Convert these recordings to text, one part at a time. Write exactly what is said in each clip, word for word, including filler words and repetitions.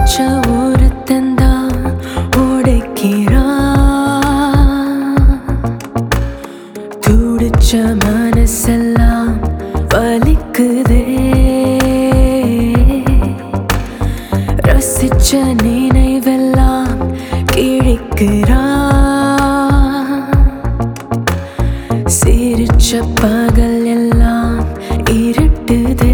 பிடிச்ச ஒருத்தந்தான் உடைக்கிறான். துடிச்ச மனசெல்லாம் வலிக்குதே. ரசிச்ச நினைவெல்லாம் கிழிக்கிறான். சிரிச்ச பகல் எல்லாம் இருட்டுதே.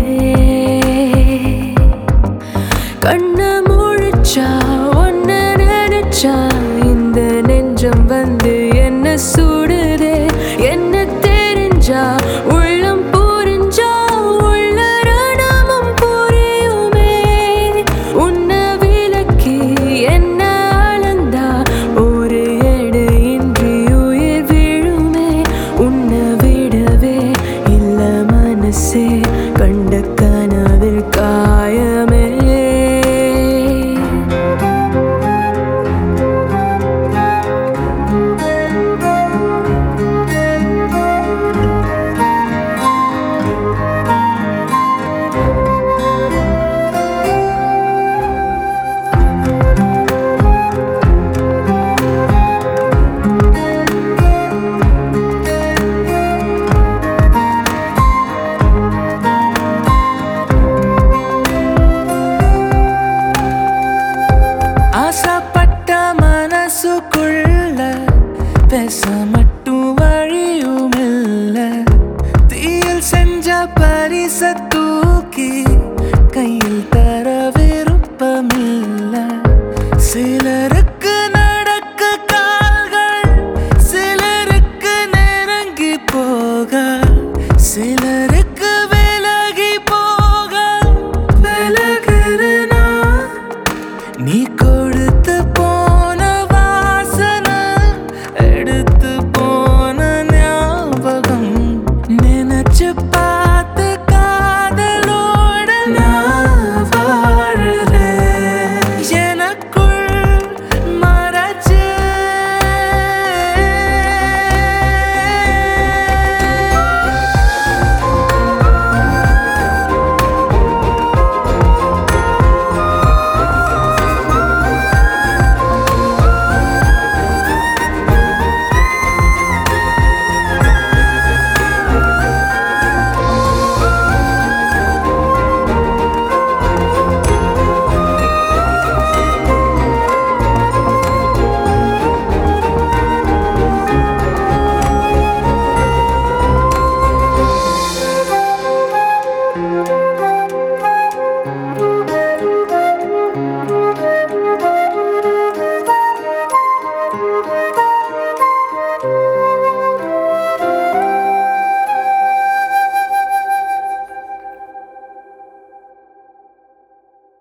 கண்ண முழிச்சா ஒன்ன நினைச்சா இந்த நெஞ்சம் வந்து என்ன சுடுதே. என்ன தெரிஞ்சா உள்ளம் புரிஞ்சா உள்ள ரணமும் புரியுமே. உன்ன விலக்கி என்ன அளந்தா ஒரு எடை இன்றி உயிர் விழுமே. உன்ன விடவே இல்ல மனசே கண்ட கனவில் காயமே. ஆசைப்பட்ட மனசுக்குள்ள பேச மட்டும் வழியும் இல்ல. தீயில் செஞ்ச பரிச தூக்கி